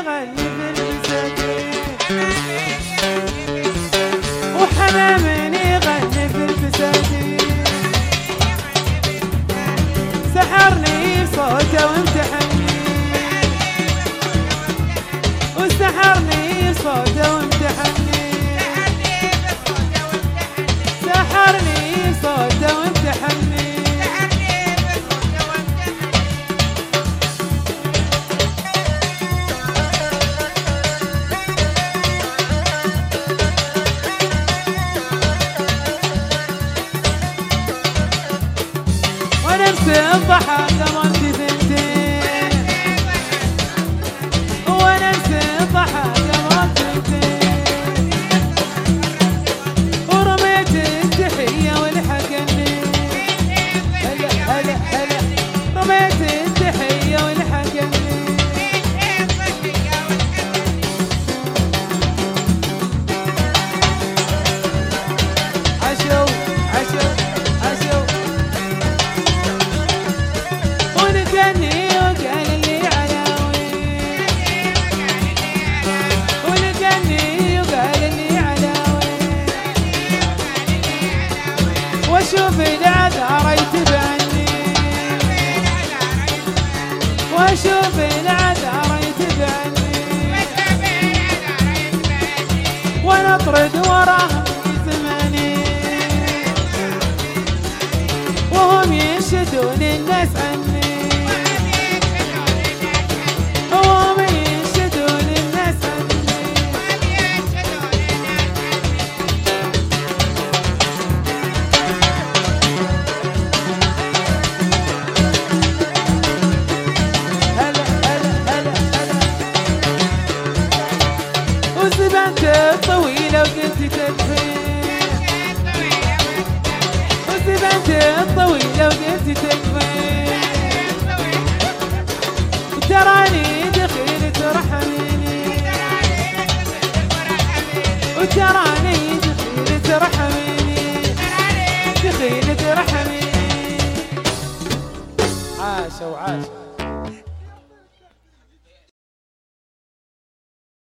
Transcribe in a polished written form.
يغني في البساتين وحمام يغني في البساتين سحرني بصوته وامتحني وسحرني بصوته وامتحني سحرني بصوته وامتحني ونمسي الضحى قمرتي ثنتين ونمسي الضحى قمرتي ثنتين ورميت التحية والحقني هلا هلا هلا رميت التحية والحقني عشو عشو عشو ونقني وقال لي علاوي ونقني وقال لي علاوي واشوف العذار يتبعني واشوف العذار يتبعني وانا اطرد وراهم في زماني وهم ينشدون الناس عني وهم ينشدون الناس عني هلا هلا هلا هلا وزبنت الطويلة وقلت تكفي وزبنت الطويلة وقلت تكفي وتراني دخيل ترحميني وتراني دخيل ترحميني دخيل ترحميني عاش وعاش